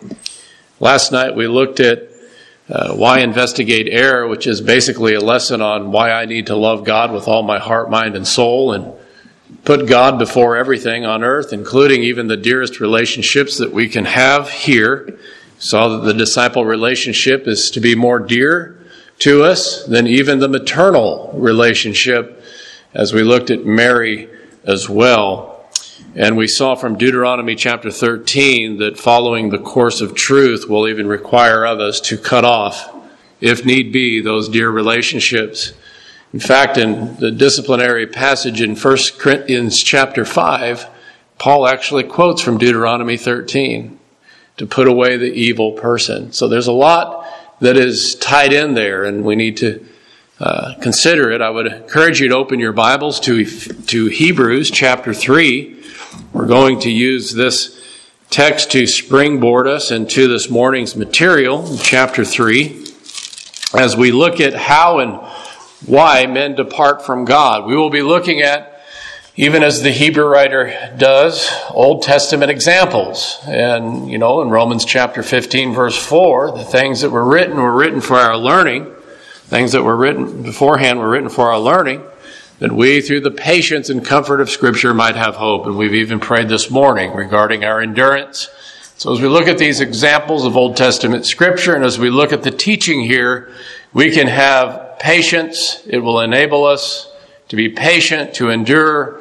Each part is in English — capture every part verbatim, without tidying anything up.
Last night we looked at uh, why investigate error, which is basically a lesson on why I need to love God with all my heart, mind, and soul, and put God before everything on earth, including even the dearest relationships that we can have here. Saw that the disciple relationship is to be more dear to us than even the maternal relationship, as we looked at Mary as well. And we saw from Deuteronomy chapter thirteen that following the course of truth will even require of us to cut off, if need be, those dear relationships. In fact, in the disciplinary passage in First Corinthians chapter five, Paul actually quotes from Deuteronomy thirteen to put away the evil person. So there's a lot that is tied in there, and we need to uh, consider it. I would encourage you to open your Bibles to, to Hebrews chapter three. We're going to use this text to springboard us into this morning's material in chapter three as we look at how and why men depart from God. We will be looking at, even as the Hebrew writer does, Old Testament examples. And, you know, in Romans chapter fifteen, verse four, the things that were written were written for our learning. Things that were written beforehand were written for our learning, that we, through the patience and comfort of Scripture, might have hope. And we've even prayed this morning regarding our endurance. So as we look at these examples of Old Testament Scripture, and as we look at the teaching here, we can have patience. It will enable us to be patient, to endure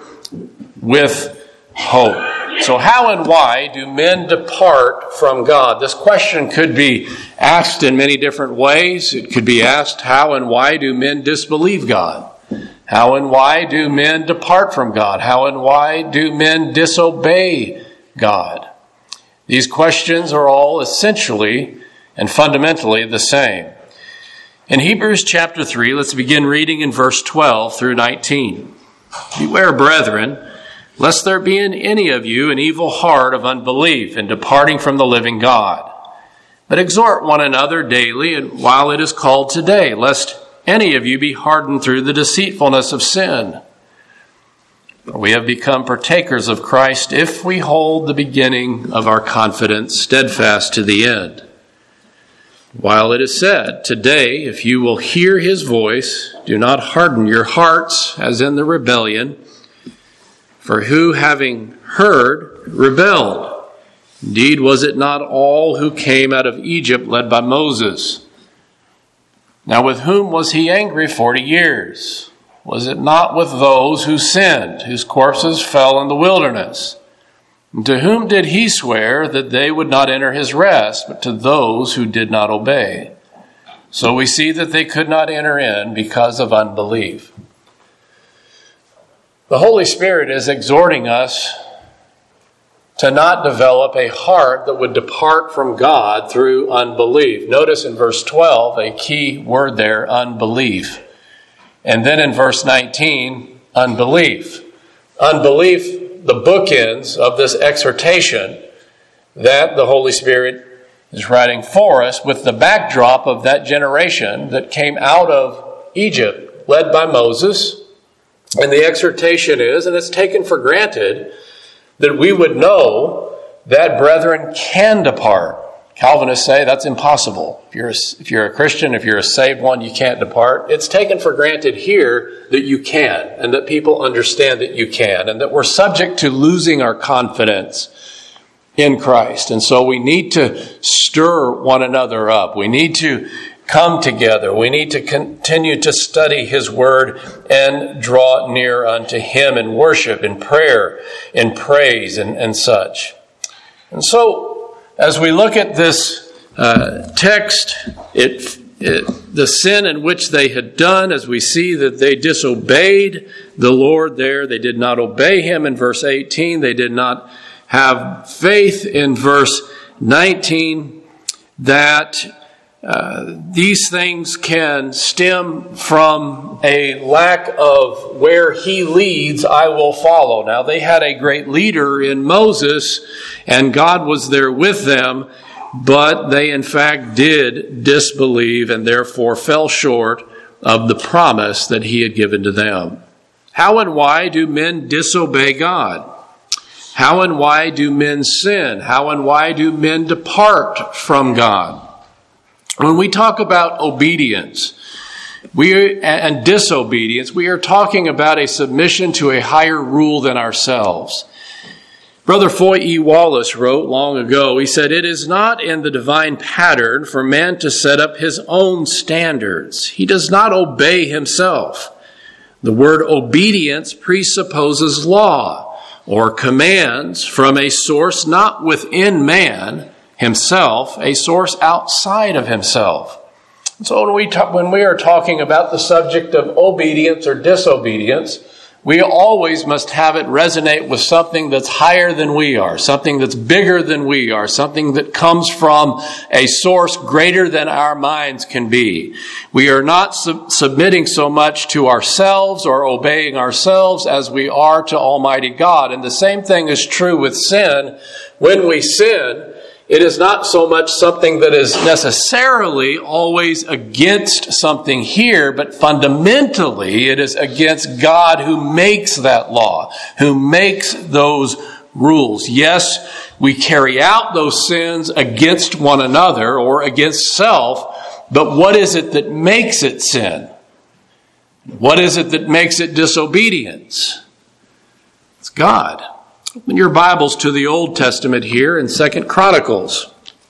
with hope. So how and why do men depart from God? This question could be asked in many different ways. It could be asked, how and why do men disbelieve God? How and why do men depart from God? How and why do men disobey God? These questions are all essentially and fundamentally the same. In Hebrews chapter three, let's begin reading in verse twelve through nineteen. Beware, brethren, lest there be in any of you an evil heart of unbelief in departing from the living God. But exhort one another daily, and while it is called today, lest any of you be hardened through the deceitfulness of sin. For we have become partakers of Christ if we hold the beginning of our confidence steadfast to the end. While it is said, today, if you will hear his voice, do not harden your hearts as in the rebellion. For who, having heard, rebelled? Indeed, was it not all who came out of Egypt led by Moses? Now with whom was he angry forty years? Was it not with those who sinned, whose corpses fell in the wilderness? And to whom did he swear that they would not enter his rest, but to those who did not obey? So we see that they could not enter in because of unbelief. The Holy Spirit is exhorting us to not develop a heart that would depart from God through unbelief. Notice in verse twelve, a key word there, unbelief. And then in verse nineteen, unbelief. Unbelief, the bookends of this exhortation that the Holy Spirit is writing for us with the backdrop of that generation that came out of Egypt, led by Moses. And the exhortation is, and it's taken for granted, that we would know that brethren can depart. Calvinists say that's impossible. If you're a, if you're a Christian, if you're a saved one, you can't depart. It's taken for granted here that you can, and that people understand that you can, and that we're subject to losing our confidence in Christ. And so we need to stir one another up. We need to come together. We need to continue to study his word and draw near unto him in worship, in prayer, in praise, and, and such. And so, as we look at this uh, text, it, it, the sin in which they had done, as we see that they disobeyed the Lord there, they did not obey him in verse eighteen, they did not have faith in verse nineteen, that Uh, these things can stem from a lack of where he leads, I will follow. Now, they had a great leader in Moses, and God was there with them, but they in fact did disbelieve and therefore fell short of the promise that he had given to them. How and why do men disobey God? How and why do men sin? How and why do men depart from God? When we talk about obedience we are, and disobedience, we are talking about a submission to a higher rule than ourselves. Brother Foy E. Wallace wrote long ago, he said, "It is not in the divine pattern for man to set up his own standards. He does not obey himself. The word obedience presupposes law or commands from a source not within man himself, a source outside of himself." So when we talk, when we are talking about the subject of obedience or disobedience, we always must have it resonate with something that's higher than we are, something that's bigger than we are, something that comes from a source greater than our minds can be. We are not sub- submitting so much to ourselves or obeying ourselves as we are to Almighty God. And the same thing is true with sin. When we sin, it is not so much something that is necessarily always against something here, but fundamentally it is against God who makes that law, who makes those rules. Yes, we carry out those sins against one another or against self, but what is it that makes it sin? What is it that makes it disobedience? It's God. Open your Bibles to the Old Testament here in Second Chronicles.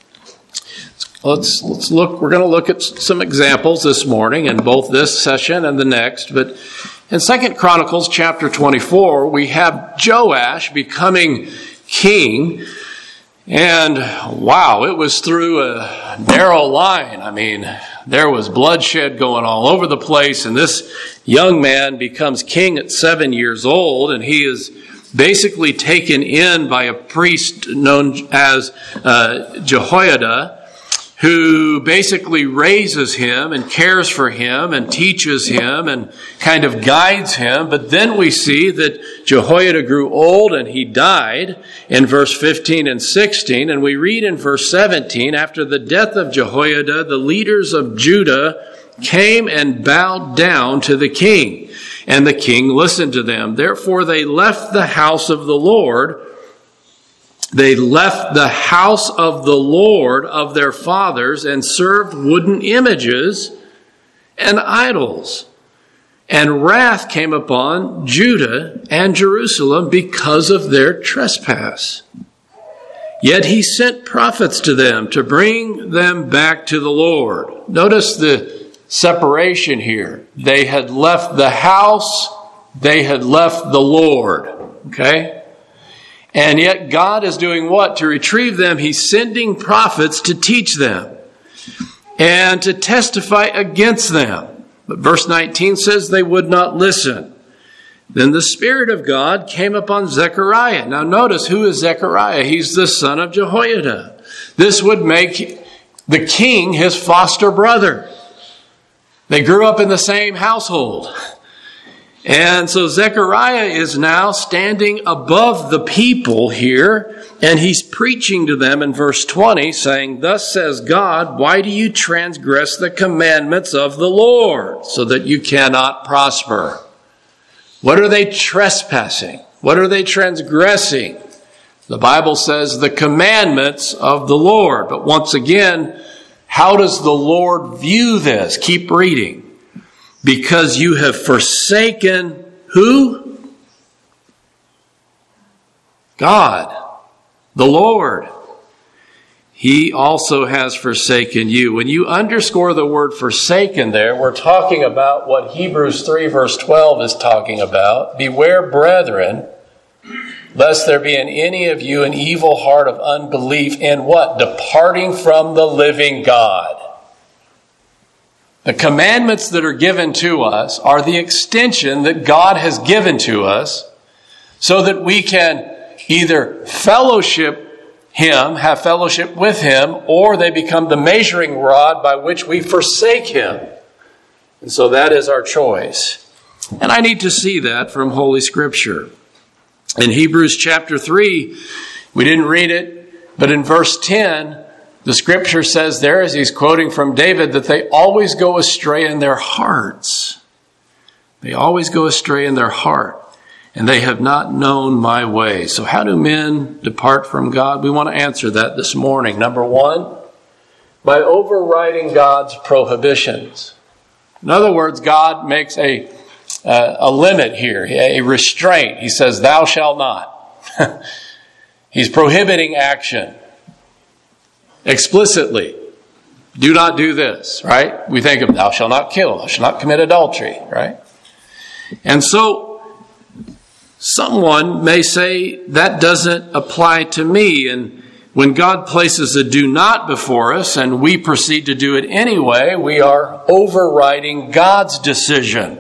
Let's let's look. We're going to look at some examples this morning in both this session and the next. But in Second Chronicles chapter twenty-four, we have Joash becoming king. And wow, it was through a narrow line. I mean, there was bloodshed going all over the place. And this young man becomes king at seven years old, and he is basically taken in by a priest known as uh, Jehoiada, who basically raises him and cares for him and teaches him and kind of guides him. But then we see that Jehoiada grew old and he died in verse fifteen and sixteen. And we read in verse seventeen, "After the death of Jehoiada, the leaders of Judah came and bowed down to the king. And the king listened to them. Therefore they left the house of the Lord. They left the house of the Lord of their fathers and served wooden images and idols. And wrath came upon Judah and Jerusalem because of their trespass. Yet he sent prophets to them to bring them back to the Lord." Notice the separation here. They had left the house, they had left the Lord. Okay? And yet God is doing what? To retrieve them, He's sending prophets to teach them and to testify against them. But verse nineteen says they would not listen. Then the Spirit of God came upon Zechariah. Now notice, who is Zechariah? He's the son of Jehoiada. This would make the king his foster brother. They grew up in the same household. And so Zechariah is now standing above the people here, and he's preaching to them in verse twenty, saying, "Thus says God, why do you transgress the commandments of the Lord, so that you cannot prosper?" What are they trespassing? What are they transgressing? The Bible says the commandments of the Lord. But once again, how does the Lord view this? Keep reading. "Because you have forsaken" who? God, the Lord. "He also has forsaken you." When you underscore the word forsaken there, we're talking about what Hebrews three verse twelve is talking about. "Beware, brethren, lest there be in any of you an evil heart of unbelief in" what? "Departing from the living God." The commandments that are given to us are the extension that God has given to us so that we can either fellowship Him, have fellowship with Him, or they become the measuring rod by which we forsake Him. And so that is our choice. And I need to see that from Holy Scripture. In Hebrews chapter three, we didn't read it, but in verse ten, the Scripture says there, as he's quoting from David, that they always go astray in their hearts. They always go astray in their heart. and they have not known my way. So how do men depart from God? We want to answer that this morning. Number one, by overriding God's prohibitions. In other words, God makes a, uh, a limit here, a restraint. He says, thou shalt not. He's prohibiting action explicitly. Do not do this, right? We think of thou shalt not kill, thou shalt not commit adultery, right? And so someone may say that doesn't apply to me. And when God places a do not before us and we proceed to do it anyway, we are overriding God's decision.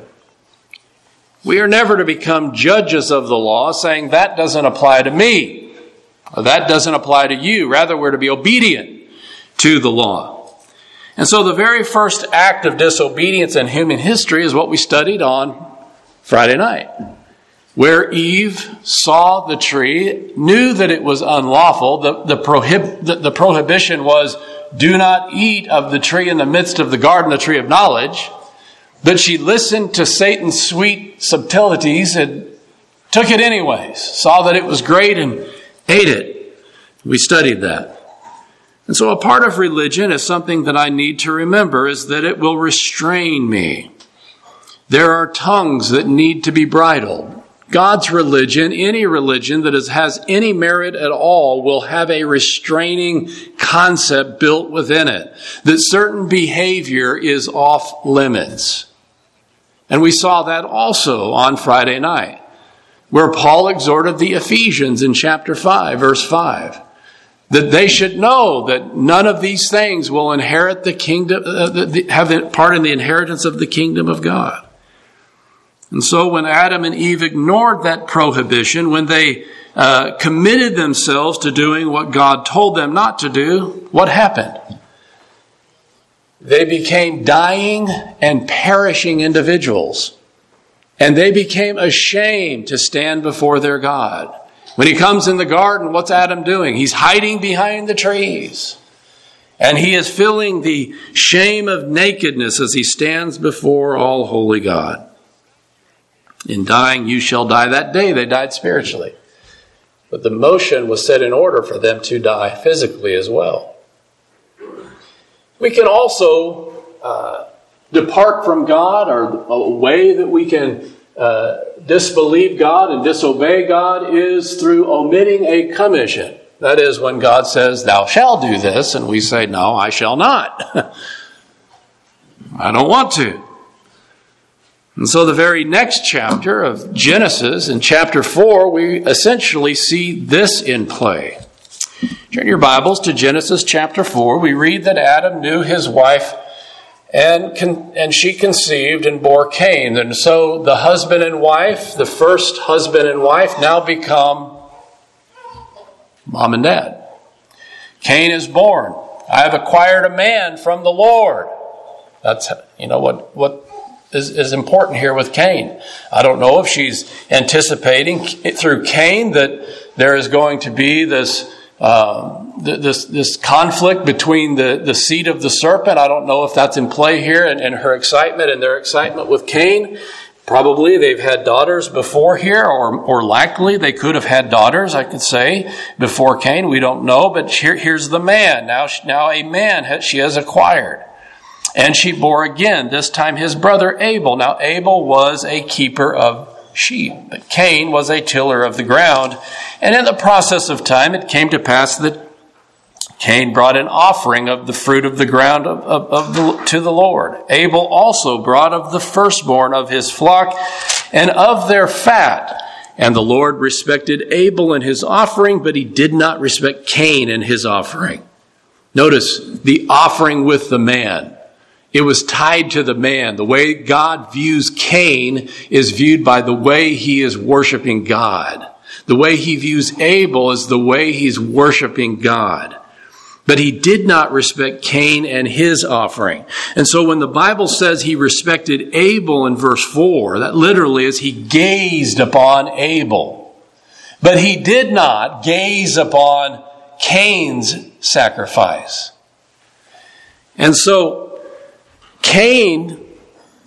We are never to become judges of the law, saying that doesn't apply to me, or that doesn't apply to you. Rather, we're to be obedient to the law. And so the very first act of disobedience in human history is what we studied on Friday night, where Eve saw the tree, knew that it was unlawful. The, the, prohib- the, the prohibition was, do not eat of the tree in the midst of the garden, the tree of knowledge. But she listened to Satan's sweet subtleties and took it anyways, saw that it was great and ate it. We studied that. And so a part of religion is something that I need to remember, is that it will restrain me. There are tongues that need to be bridled. God's religion, any religion that is, has any merit at all, will have a restraining concept built within it, that certain behavior is off limits. And we saw that also on Friday night, where Paul exhorted the Ephesians in chapter five, verse five, that they should know that none of these things will inherit the kingdom, uh, the, have part in the inheritance of the kingdom of God. And so when Adam and Eve ignored that prohibition, when they uh, committed themselves to doing what God told them not to do, what happened? They became dying and perishing individuals. And they became ashamed to stand before their God. When he comes in the garden, what's Adam doing? He's hiding behind the trees. And he is feeling the shame of nakedness as he stands before all holy God. In dying, you shall die. That day they died spiritually. But the motion was set in order for them to die physically as well. We can also uh, depart from God, or a way that we can uh, disbelieve God and disobey God is through omitting a commission. That is, when God says, thou shalt do this, and we say, no, I shall not. I don't want to. And so the very next chapter of Genesis, in chapter four, we essentially see this in play. Turn your Bibles to Genesis chapter four. We read that Adam knew his wife, and con- and she conceived and bore Cain. And so the husband and wife, the first husband and wife, now become mom and dad. Cain is born. I have acquired a man from the Lord. That's, you know, what, what is, is important here with Cain. I don't know if she's anticipating through Cain that there is going to be this uh, this this conflict between the, the seed of the serpent. I don't know if that's in play here, and, and her excitement and their excitement with Cain. Probably they've had daughters before here, or or likely they could have had daughters, I could say, before Cain. We don't know, but here, here's the man. Now, now a man has, she has acquired. And she bore again, this time his brother Abel. Now Abel was a keeper of sheep, but Cain was a tiller of the ground. And in the process of time, it came to pass that Cain brought an offering of the fruit of the ground of, of, of the, to the Lord. Abel also brought of the firstborn of his flock and of their fat. And the Lord respected Abel and his offering, but he did not respect Cain and his offering. Notice the offering with the man. It was tied to the man. The way God views Cain is viewed by the way he is worshiping God. The way he views Abel is the way he's worshiping God. But he did not respect Cain and his offering. And so when the Bible says he respected Abel in verse four, that literally is he gazed upon Abel. But he did not gaze upon Cain's sacrifice. And so Cain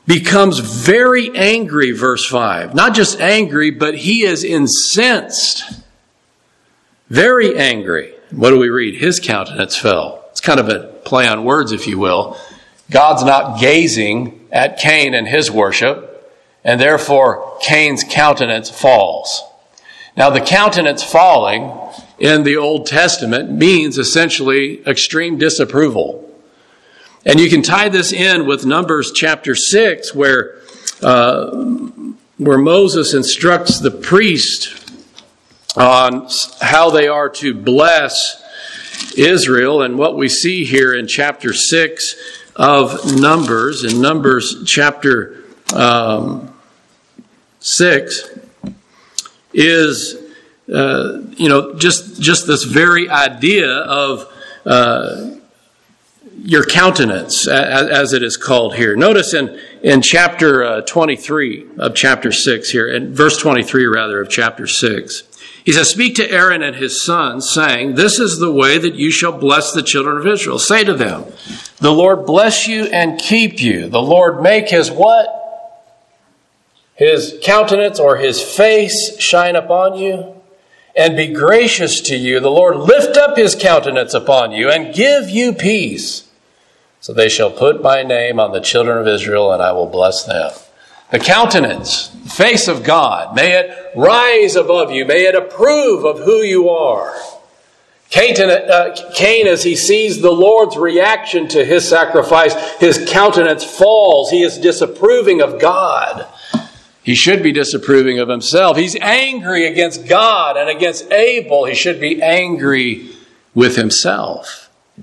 becomes very angry, verse five. Not just angry, but he is incensed. Very angry. What do we read? His countenance fell. It's kind of a play on words, if you will. God's not gazing at Cain and his worship, and therefore Cain's countenance falls. Now, the countenance falling in the Old Testament means essentially extreme disapproval. And you can tie this in with Numbers chapter six, where uh, where Moses instructs the priest on how they are to bless Israel. And what we see here in chapter six of Numbers, in Numbers chapter um, six, is uh, you know just just this very idea of uh, your countenance, as, as it is called here. Notice in in chapter uh, twenty-three of chapter six here, in verse twenty-three rather of chapter six. He says, "Speak to Aaron and his sons, saying, this is the way that you shall bless the children of Israel. Say to them, the Lord bless you and keep you. The Lord make his" what? His countenance or his face shine upon you and be gracious to you. The Lord lift up his countenance upon you and give you peace. So they shall put my name on the children of Israel, and I will bless them." The countenance, the face of God, may it rise above you. May it approve of who you are. Cain, uh, Cain, as he sees the Lord's reaction to his sacrifice, his countenance falls. He is disapproving of God. He should be disapproving of himself. He's angry against God and against Abel. He should be angry with himself.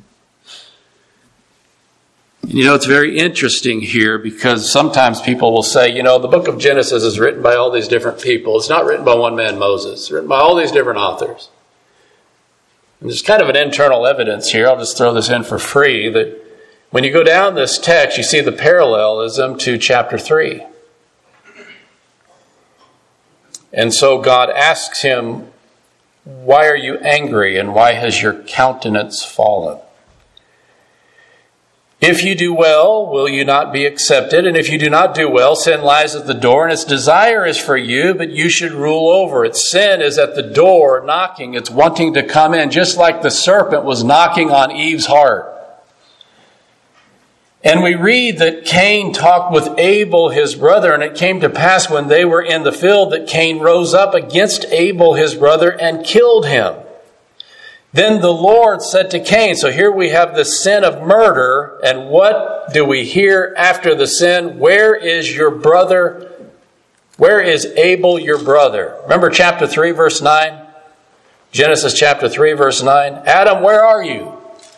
You know, it's very interesting here because sometimes people will say, you know, the book of Genesis is written by all these different people. It's not written by one man, Moses. It's written by all these different authors. And there's kind of an internal evidence here. I'll just throw this in for free, that when you go down this text, you see the parallelism to chapter three. And so God asks him, why are you angry and why has your countenance fallen? If you do well, will you not be accepted? And if you do not do well, sin lies at the door, and its desire is for you, but you should rule over it. Sin is at the door, knocking. It's wanting to come in, just like the serpent was knocking on Eve's heart. And we read that Cain talked with Abel, his brother, and it came to pass when they were in the field that Cain rose up against Abel, his brother, and killed him. Then the Lord said to Cain, so here we have the sin of murder, and what do we hear after the sin? Where is your brother? Where is Abel, your brother? Remember chapter three, verse nine? Genesis chapter three, verse nine. Adam, where are you?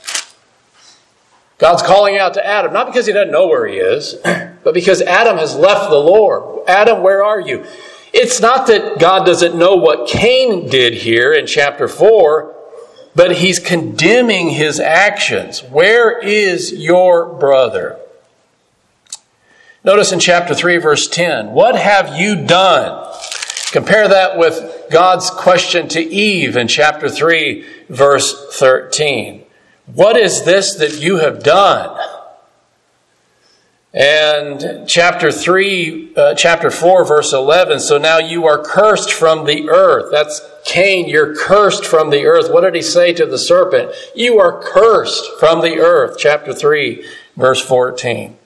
God's calling out to Adam, not because he doesn't know where he is, but because Adam has left the Lord. Adam, where are you? It's not that God doesn't know what Cain did here in chapter four, but he's condemning his actions. Where is your brother? Notice in chapter three, verse ten, what have you done? Compare that with God's question to Eve in chapter three, verse thirteen. What is this that you have done? And chapter three, uh, chapter four, verse eleven, so now you are cursed from the earth. That's Cain, you're cursed from the earth. What did he say to the serpent? You are cursed from the earth. Chapter three, verse fourteen.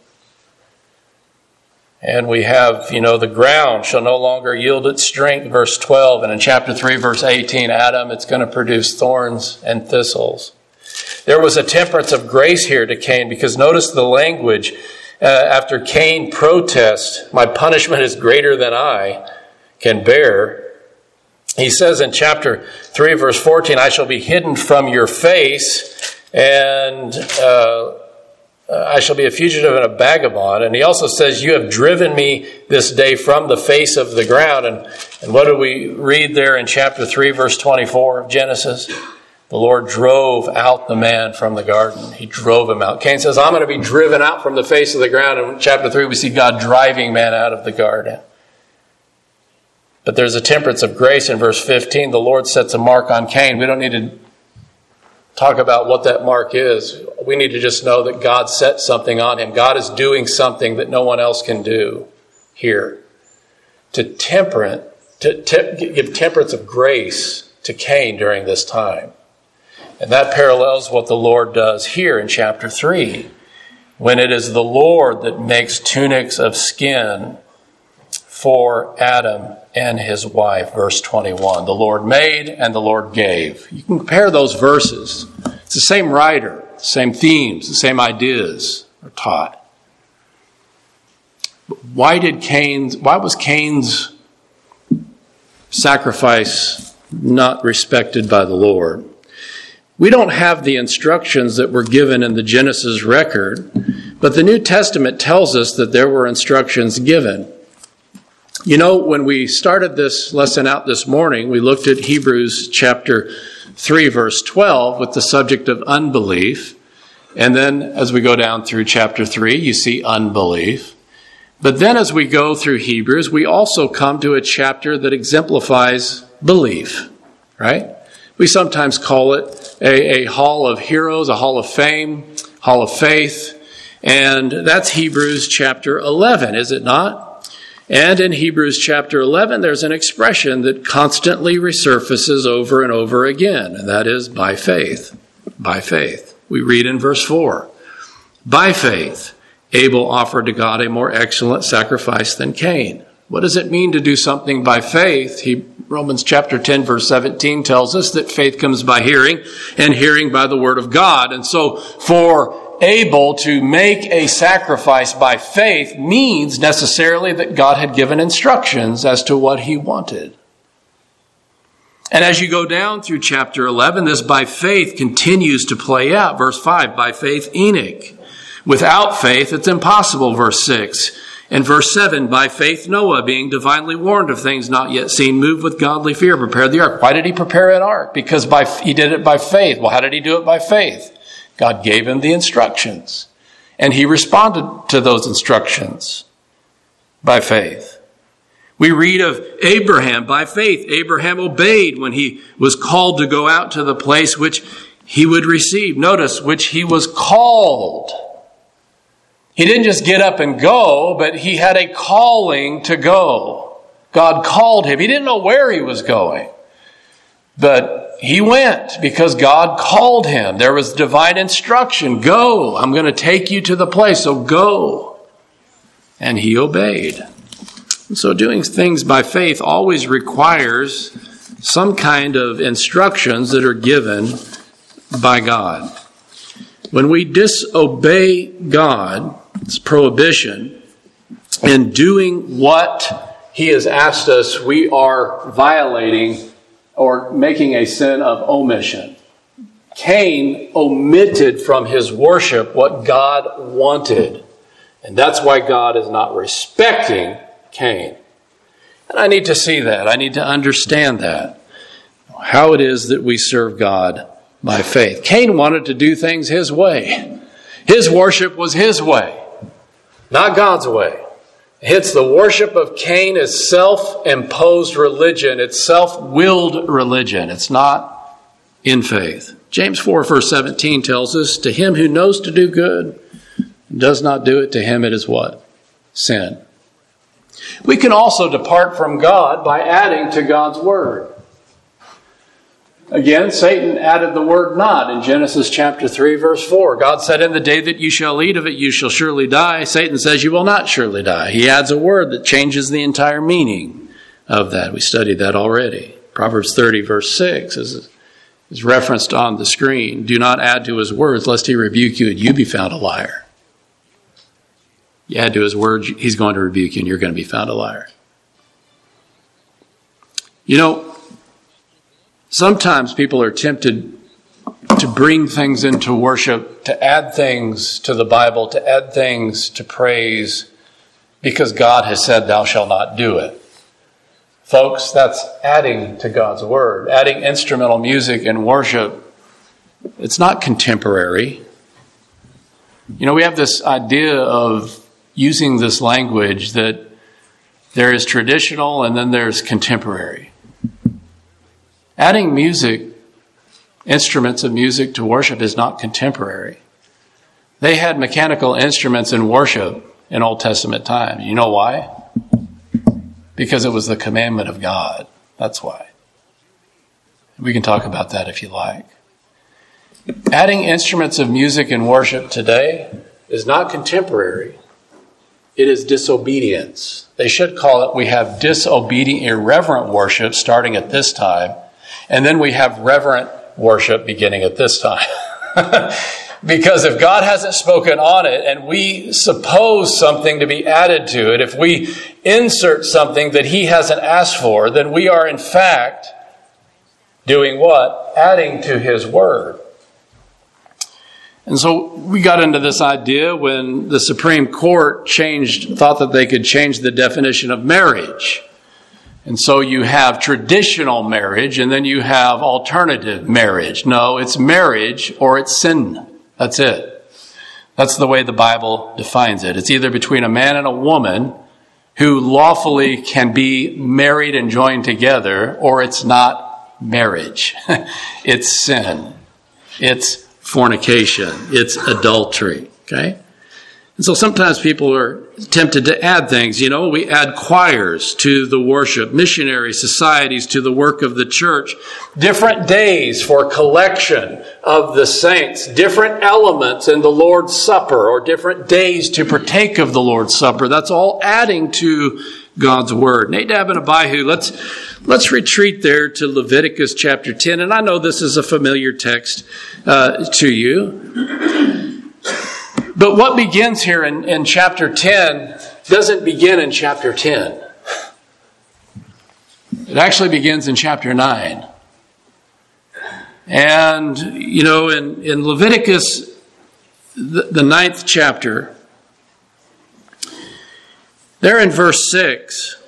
And we have, you know, the ground shall no longer yield its strength, verse twelve. And in chapter three, verse eighteen, Adam, it's going to produce thorns and thistles. There was a temperance of grace here to Cain, because notice the language. Uh, after Cain protests, my punishment is greater than I can bear. He says in chapter three, verse fourteen, I shall be hidden from your face, and uh, I shall be a fugitive and a vagabond. And he also says, you have driven me this day from the face of the ground. And, and what do we read there in chapter three, verse twenty-four of Genesis? The Lord drove out the man from the garden. He drove him out. Cain says, I'm going to be driven out from the face of the ground. And in chapter three, we see God driving man out of the garden. But there's a temperance of grace in verse fifteen. The Lord sets a mark on Cain. We don't need to talk about what that mark is. We need to just know that God set something on him. God is doing something that no one else can do here. To temperate, to te- give temperance of grace to Cain during this time. And that parallels what the Lord does here in chapter three, when it is the Lord that makes tunics of skin for Adam and his wife. Verse twenty-one, the Lord made and the Lord gave. You can compare those verses. It's the same writer, the same themes, the same ideas are taught. But why did Cain's, why was Cain's sacrifice not respected by the Lord? We don't have the instructions that were given in the Genesis record, but the New Testament tells us that there were instructions given. You know, when we started this lesson out this morning, we looked at Hebrews chapter three, verse twelve, with the subject of unbelief. And then as we go down through chapter three, you see unbelief. But then as we go through Hebrews, we also come to a chapter that exemplifies belief, right? We sometimes call it a, a hall of heroes, a hall of fame, hall of faith. And that's Hebrews chapter eleven, is it not? And in Hebrews chapter eleven, there's an expression that constantly resurfaces over and over again, and that is by faith. By faith. We read in verse four, by faith, Abel offered to God a more excellent sacrifice than Cain. What does it mean to do something by faith? He, Romans chapter ten, verse seventeen tells us that faith comes by hearing, and hearing by the word of God. And so for Abel to make a sacrifice by faith means necessarily that God had given instructions as to what he wanted. And as you go down through chapter eleven, this by faith continues to play out. Verse five, by faith Enoch. Without faith, it's impossible, verse six. And verse seven, by faith Noah, being divinely warned of things not yet seen, moved with godly fear, prepared the ark. Why did he prepare an ark? Because by he did it by faith. Well, how did he do it by faith? God gave him the instructions, and he responded to those instructions by faith. We read of Abraham. By faith, Abraham obeyed when he was called to go out to the place which he would receive. Notice, which he was called. He didn't just get up and go, but he had a calling to go. God called him. He didn't know where he was going, but he went because God called him. There was divine instruction. Go. I'm going to take you to the place, so go. And he obeyed. And so doing things by faith always requires some kind of instructions that are given by God. When we disobey God's prohibition in doing what he has asked us, we are violating or making a sin of omission. Cain omitted from his worship what God wanted. And that's why God is not respecting Cain. And I need to see that. I need to understand that. How it is that we serve God by faith. Cain wanted to do things his way. His worship was his way, not God's way. It's the worship of Cain is self-imposed religion. It's self-willed religion. It's not in faith. James four, verse seventeen tells us, to him who knows to do good and does not do it, to him it is what? Sin. We can also depart from God by adding to God's word. Again, Satan added the word not in Genesis chapter three, verse four. God said, in the day that you shall eat of it, you shall surely die. Satan says, you will not surely die. He adds a word that changes the entire meaning of that. We studied that already. Proverbs thirty, verse six is, is referenced on the screen. Do not add to his words, lest he rebuke you and you be found a liar. You add to his words, he's going to rebuke you and you're going to be found a liar. You know, sometimes people are tempted to bring things into worship, to add things to the Bible, to add things to praise, because God has said, thou shalt not do it. Folks, that's adding to God's word. Adding instrumental music in worship, it's not contemporary. You know, we have this idea of using this language that there is traditional and then there's contemporary. Adding music instruments of music to worship is not contemporary. They had mechanical instruments in worship in Old Testament times. You know why? Because it was the commandment of God. That's why. We can talk about that if you like. Adding instruments of music in worship today is not contemporary. It is disobedience. They should call it, we have disobedient, irreverent worship starting at this time, and then we have reverent worship beginning at this time. Because if God hasn't spoken on it and we suppose something to be added to it, if we insert something that He hasn't asked for, then we are in fact doing what? Adding to His Word. And so we got into this idea when the Supreme Court changed, thought that they could change the definition of marriage. And so you have traditional marriage and then you have alternative marriage. No, it's marriage or it's sin. That's it. That's the way the Bible defines it. It's either between a man and a woman who lawfully can be married and joined together, or it's not marriage. It's sin. It's fornication. It's adultery. Okay? And so sometimes people are tempted to add things. You know, we add choirs to the worship, missionary societies to the work of the church, different days for collection of the saints, different elements in the Lord's Supper, or different days to partake of the Lord's Supper. That's all adding to God's Word. Nadab and Abihu, let's, let's retreat there to Leviticus chapter ten. And I know this is a familiar text uh, to you. But what begins here in, in chapter ten doesn't begin in chapter ten. It actually begins in chapter nine. And, you know, in, in Leviticus, the, the ninth chapter, there in verse six,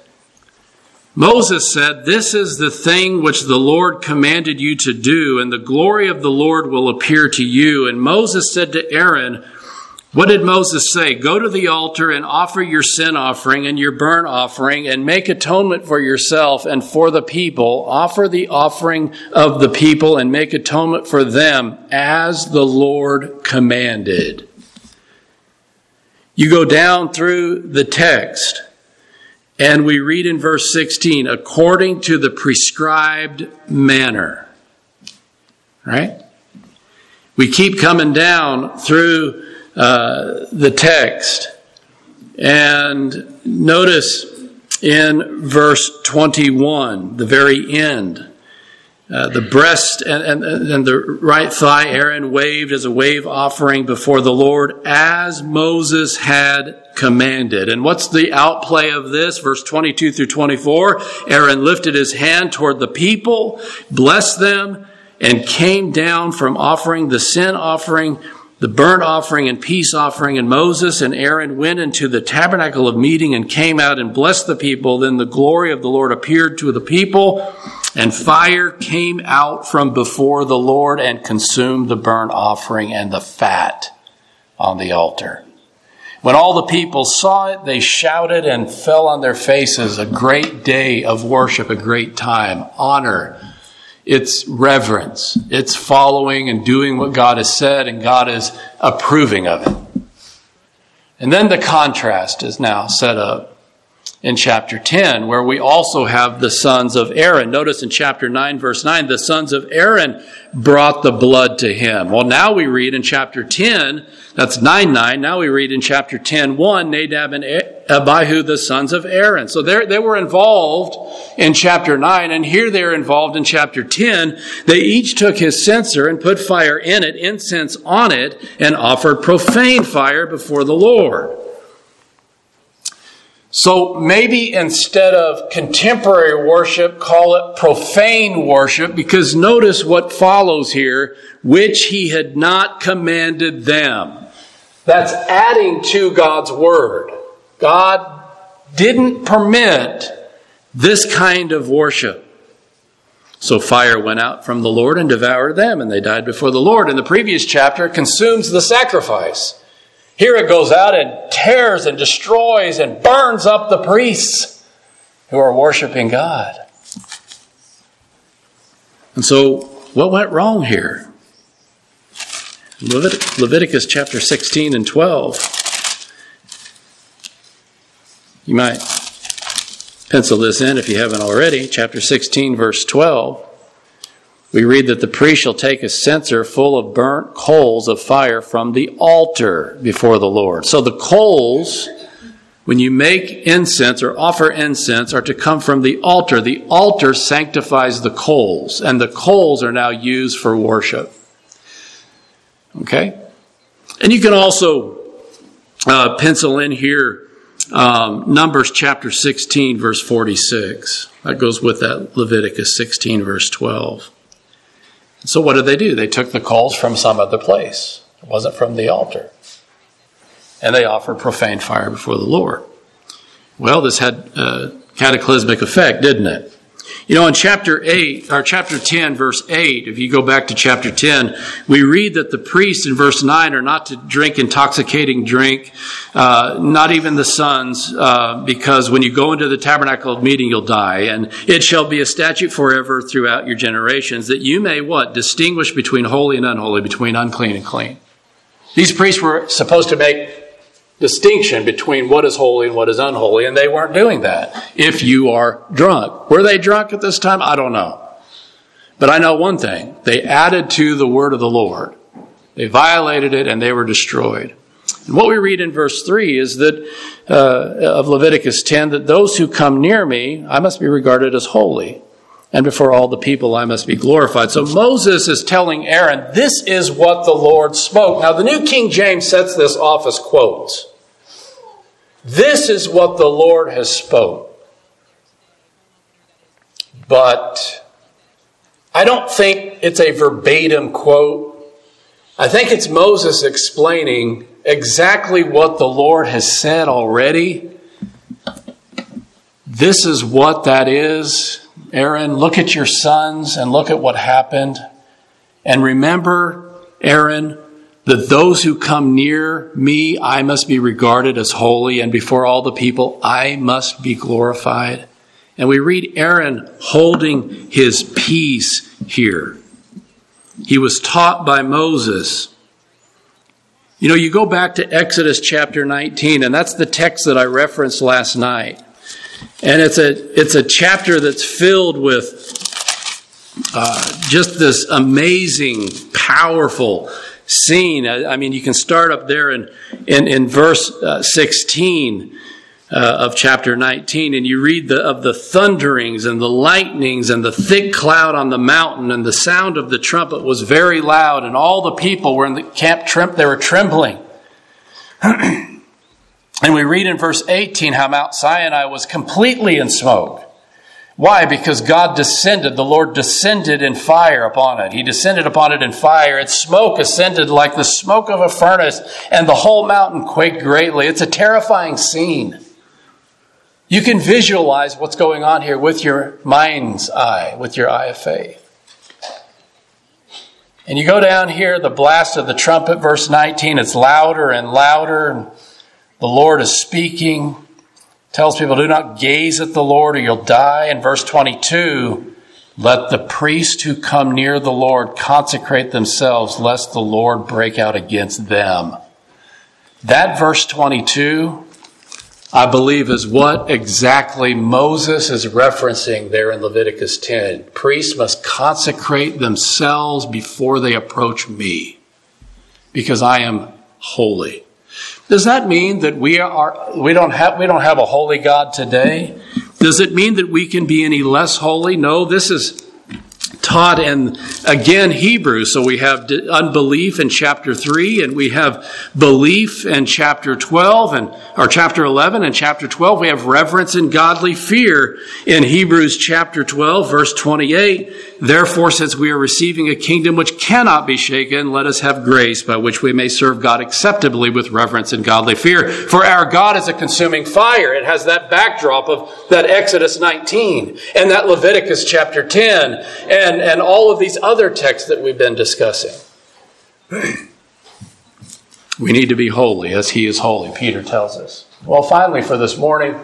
Moses said, "This is the thing which the Lord commanded you to do, and the glory of the Lord will appear to you." And Moses said to Aaron, what did Moses say? "Go to the altar and offer your sin offering and your burnt offering and make atonement for yourself and for the people. Offer the offering of the people and make atonement for them as the Lord commanded." You go down through the text and we read in verse sixteen, according to the prescribed manner. Right? We keep coming down through Uh, the text. And notice in verse twenty-one, the very end, uh, the breast and, and, and the right thigh Aaron waved as a wave offering before the Lord as Moses had commanded. And what's the outplay of this? Verse twenty-two through twenty-four, Aaron lifted his hand toward the people, blessed them, and came down from offering the sin offering, the burnt offering and peace offering, and Moses and Aaron went into the tabernacle of meeting and came out and blessed the people. Then the glory of the Lord appeared to the people, and fire came out from before the Lord and consumed the burnt offering and the fat on the altar. When all the people saw it, they shouted and fell on their faces. A great day of worship, a great time, honor. It's reverence. It's following and doing what God has said, and God is approving of it. And then the contrast is now set up in chapter ten, where we also have the sons of Aaron. Notice in chapter nine, verse nine, the sons of Aaron brought the blood to him. Well, now we read in chapter ten, that's nine nine. Now we read in chapter ten one, Nadab and Abihu, the sons of Aaron. So they they were involved in chapter nine, and here they're involved in chapter ten. They each took his censer and put fire in it, incense on it, and offered profane fire before the Lord. So maybe instead of contemporary worship, call it profane worship, because notice what follows here, which he had not commanded them. That's adding to God's word. God didn't permit this kind of worship. So fire went out from the Lord and devoured them, and they died before the Lord. In the previous chapter, it consumes the sacrifice. Here it goes out and tears and destroys and burns up the priests who are worshiping God. And so what went wrong here? Levit- Leviticus chapter sixteen and twelve. You might pencil this in if you haven't already. Chapter sixteen, verse twelve. We read that the priest shall take a censer full of burnt coals of fire from the altar before the Lord. So the coals, when you make incense or offer incense, are to come from the altar. The altar sanctifies the coals, and the coals are now used for worship. Okay? And you can also uh, pencil in here um, Numbers chapter sixteen, verse forty-six. That goes with that Leviticus sixteen, verse twelve. So what did they do? They took the coals from some other place. It wasn't from the altar. And they offered profane fire before the Lord. Well, this had a cataclysmic effect, didn't it? You know, in chapter eight, or chapter ten, verse eight, if you go back to chapter ten, we read that the priests in verse nine are not to drink intoxicating drink, uh, not even the sons, uh, because when you go into the tabernacle of meeting, you'll die. And it shall be a statute forever throughout your generations, that you may what? Distinguish between holy and unholy, between unclean and clean. These priests were supposed to make distinction between what is holy and what is unholy, and they weren't doing that. If you are drunk. Were they drunk at this time? I don't know. But I know one thing. They added to the word of the Lord. They violated it and they were destroyed. And what we read in verse three is that uh, of Leviticus ten, that those who come near me, I must be regarded as holy. And before all the people, I must be glorified. So Moses is telling Aaron, this is what the Lord spoke. Now, the New King James sets this off as quotes. This is what the Lord has spoke. But I don't think it's a verbatim quote. I think it's Moses explaining exactly what the Lord has said already. This is what that is. Aaron, look at your sons and look at what happened. And remember, Aaron, that those who come near me, I must be regarded as holy, and before all the people, I must be glorified. And we read Aaron holding his peace here. He was taught by Moses. You know, you go back to Exodus chapter nineteen, and that's the text that I referenced last night. And it's a it's a chapter that's filled with uh, just this amazing, powerful scene. I, I mean, you can start up there in in, in verse uh, sixteen uh, of chapter nineteen, and you read the, of the thunderings and the lightnings and the thick cloud on the mountain, and the sound of the trumpet was very loud, and all the people were in the camp. Trem- they were trembling. And we read in verse eighteen how Mount Sinai was completely in smoke. Why? Because God descended, the Lord descended in fire upon it. He descended upon it in fire. Its smoke ascended like the smoke of a furnace, and the whole mountain quaked greatly. It's a terrifying scene. You can visualize what's going on here with your mind's eye, with your eye of faith. And you go down here, the blast of the trumpet, verse nineteen, it's louder and louder, and the Lord is speaking, tells people, do not gaze at the Lord or you'll die. In verse twenty-two, let the priests who come near the Lord consecrate themselves, lest the Lord break out against them. That verse twenty-two, I believe, is what exactly Moses is referencing there in Leviticus ten. Priests must consecrate themselves before they approach me, because I am holy. Does that mean that we are we don't have we don't have a holy God today? Does it mean that we can be any less holy? No, this is taught in, again, Hebrews. So we have unbelief in chapter three, and we have belief in chapter twelve, and or chapter eleven and chapter twelve. We have reverence and godly fear in Hebrews chapter twelve, verse twenty-eight. Therefore, since we are receiving a kingdom which cannot be shaken, let us have grace by which we may serve God acceptably with reverence and godly fear. For our God is a consuming fire. It has that backdrop of that Exodus nineteen and that Leviticus chapter ten and, and all of these other texts that we've been discussing. We need to be holy as He is holy, Peter tells us. Well, finally, for this morning,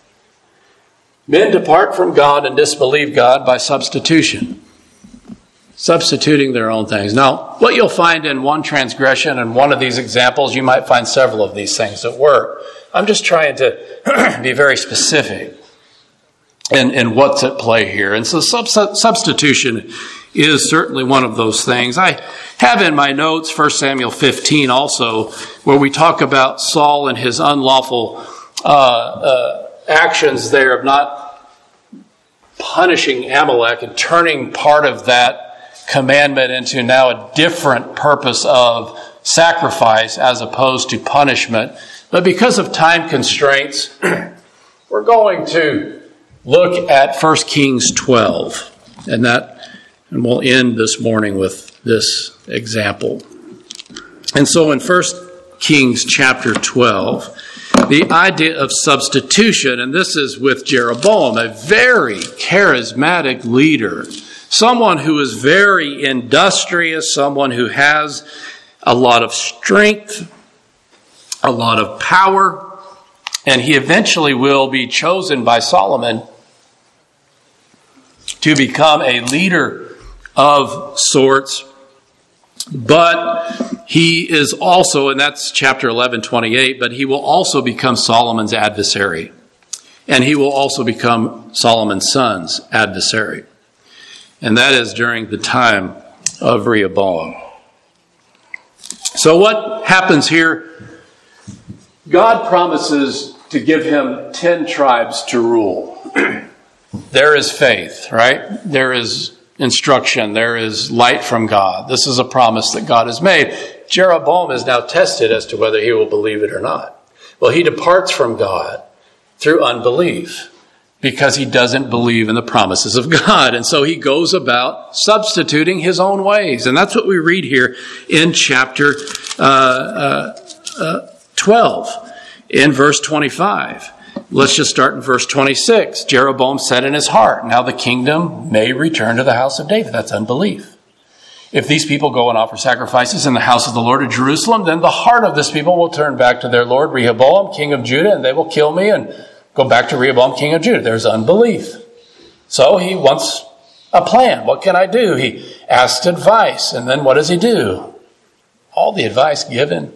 men depart from God and disbelieve God by substitution. Substituting their own things. Now, what you'll find in one transgression and one of these examples, you might find several of these things at work. I'm just trying to be very specific in, in what's at play here. And so sub- substitution is certainly one of those things. I have in my notes First Samuel fifteen also, where we talk about Saul and his unlawful uh, uh, actions there of not punishing Amalek and turning part of that commandment into now a different purpose of sacrifice as opposed to punishment. But because of time constraints, we're going to look at First Kings twelve. And that and we'll end this morning with this example. And so in First Kings chapter twelve, the idea of substitution, and this is with Jeroboam, a very charismatic leader, someone who is very industrious, someone who has a lot of strength, a lot of power, and he eventually will be chosen by Solomon to become a leader of sorts. But he is also, and that's chapter eleven twenty-eight, but he will also become Solomon's adversary. And he will also become Solomon's son's adversary. And that is during the time of Rehoboam. So what happens here? God promises to give him ten tribes to rule. There is faith, right? There is instruction. There is light from God. This is a promise that God has made. Jeroboam is now tested as to whether he will believe it or not. Well, he departs from God through unbelief because he doesn't believe in the promises of God. And so he goes about substituting his own ways. And that's what we read here in chapter uh, uh, uh, twelve, in verse twenty-five. Let's just start in verse twenty-six. Jeroboam said in his heart, now the kingdom may return to the house of David. That's unbelief. If these people go and offer sacrifices in the house of the Lord at Jerusalem, then the heart of this people will turn back to their Lord Rehoboam, king of Judah, and they will kill me and go back to Rehoboam, king of Judah. There's unbelief. So he wants a plan. What can I do? He asks advice. And then what does he do? All the advice given.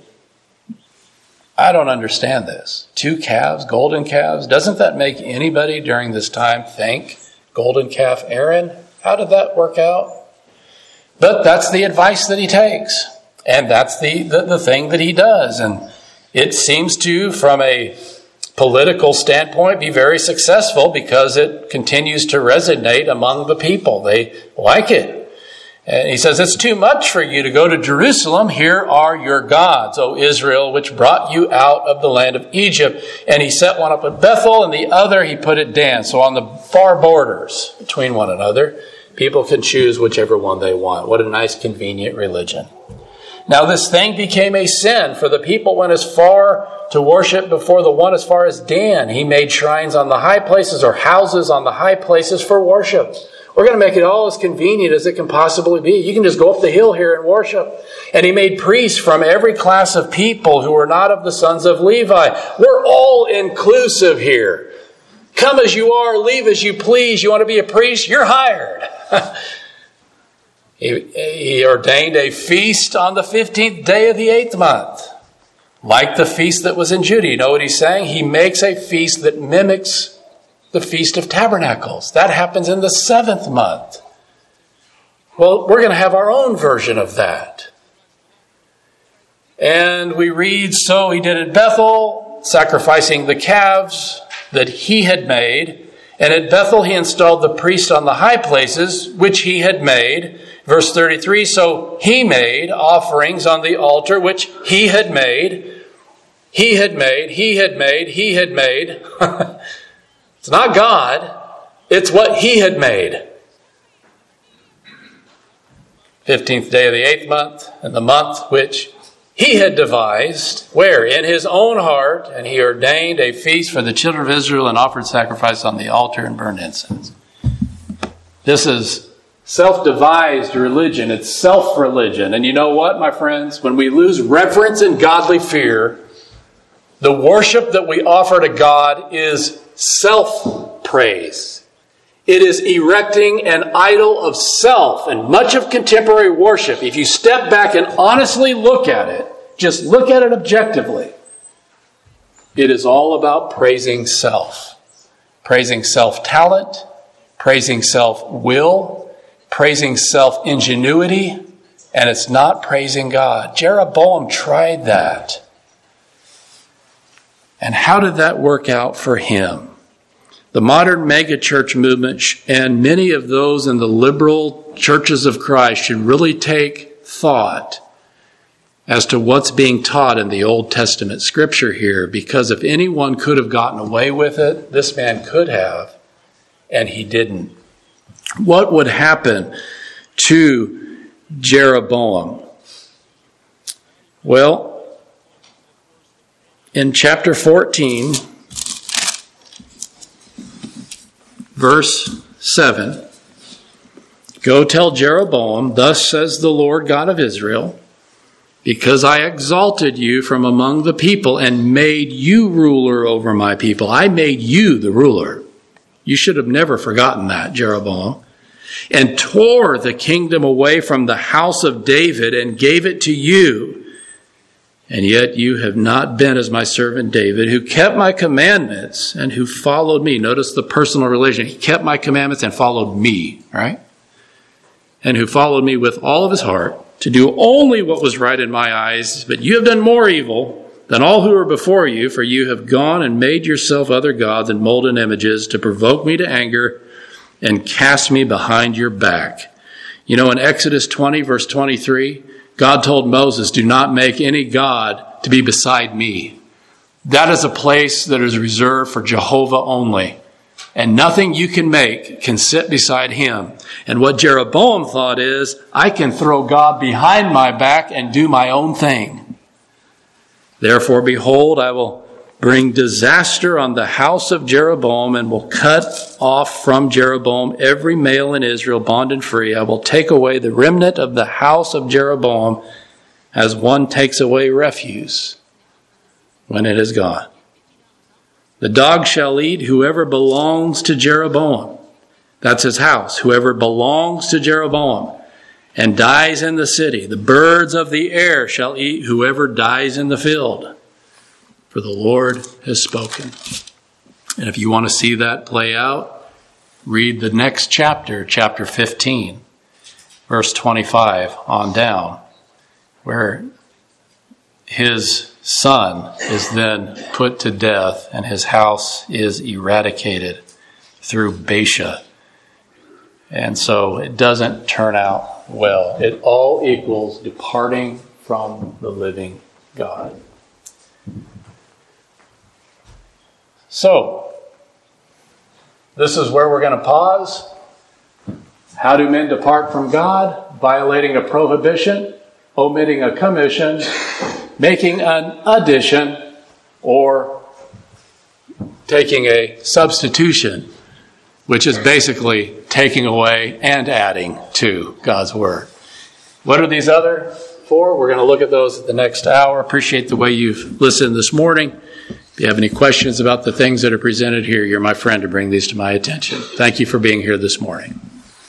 I don't understand this. Two calves, golden calves. Doesn't that make anybody during this time think golden calf Aaron? How did that work out? But that's the advice that he takes. And that's the, the, the thing that he does. And it seems to, from a political standpoint, be very successful because it continues to resonate among the people. They like it. And he says, it's too much for you to go to Jerusalem. Here are your gods, O Israel, which brought you out of the land of Egypt. And he set one up at Bethel, and the other he put at Dan. So on the far borders between one another, people can choose whichever one they want. What a nice, convenient religion. Now this thing became a sin, for the people went as far to worship before the one as far as Dan. He made shrines on the high places, or houses on the high places for worship. We're going to make it all as convenient as it can possibly be. You can just go up the hill here and worship. And he made priests from every class of people who were not of the sons of Levi. We're all inclusive here. Come as you are, leave as you please. You want to be a priest? You're hired. he, he ordained a feast on the fifteenth day of the eighth month. Like the feast that was in Judah. You know what he's saying? He makes a feast that mimics the Feast of Tabernacles. That happens in the seventh month. Well, we're going to have our own version of that. And we read, so he did at Bethel, sacrificing the calves that he had made. And at Bethel he installed the priest on the high places, which he had made. Verse thirty-three, so he made offerings on the altar, which he had made. He had made, he had made, he had made. It's not God. It's what he had made. fifteenth day of the eighth month, and the month which he had devised, where? In his own heart, and he ordained a feast for the children of Israel and offered sacrifice on the altar and burned incense. This is self-devised religion. It's self-religion. And you know what, my friends? When we lose reverence and godly fear, the worship that we offer to God is self-praise. It is erecting an idol of self. And much of contemporary worship, if you step back and honestly look at it, just look at it objectively, it is all about praising self. Praising self-talent, praising self-will, praising self-ingenuity, and it's not praising God. Jeroboam tried that. And how did that work out for him? The modern megachurch movement and many of those in the liberal churches of Christ should really take thought as to what's being taught in the Old Testament scripture here, because if anyone could have gotten away with it, this man could have, and he didn't. What would happen to Jeroboam? Well, in chapter fourteen, verse seven, go tell Jeroboam, thus says the Lord God of Israel, because I exalted you from among the people and made you ruler over my people. I made you the ruler. You should have never forgotten that, Jeroboam. And tore the kingdom away from the house of David and gave it to you. And yet you have not been as my servant David, who kept my commandments and who followed me. Notice the personal relation. He kept my commandments and followed me, right? And who followed me with all of his heart to do only what was right in my eyes. But you have done more evil than all who are before you, for you have gone and made yourself other gods and molten images to provoke me to anger and cast me behind your back. You know, in Exodus twenty, verse twenty-three, God told Moses, do not make any god to be beside me. That is a place that is reserved for Jehovah only. And nothing you can make can sit beside him. And what Jeroboam thought is, I can throw God behind my back and do my own thing. Therefore, behold, I will bring disaster on the house of Jeroboam and will cut off from Jeroboam every male in Israel, bond and free. I will take away the remnant of the house of Jeroboam as one takes away refuse when it is gone. The dog shall eat whoever belongs to Jeroboam. That's his house. Whoever belongs to Jeroboam and dies in the city. The birds of the air shall eat whoever dies in the field. For the Lord has spoken. And if you want to see that play out, read the next chapter, chapter fifteen, verse twenty-five on down, where his son is then put to death and his house is eradicated through Baasha. And so it doesn't turn out well. It all equals departing from the living God. So, this is where we're going to pause. How do men depart from God? Violating a prohibition, omitting a commission, making an addition, or taking a substitution, which is basically taking away and adding to God's Word. What are these other four? We're going to look at those at the next hour. Appreciate the way you've listened this morning. If you have any questions about the things that are presented here, you're my friend to bring these to my attention. Thank you for being here this morning.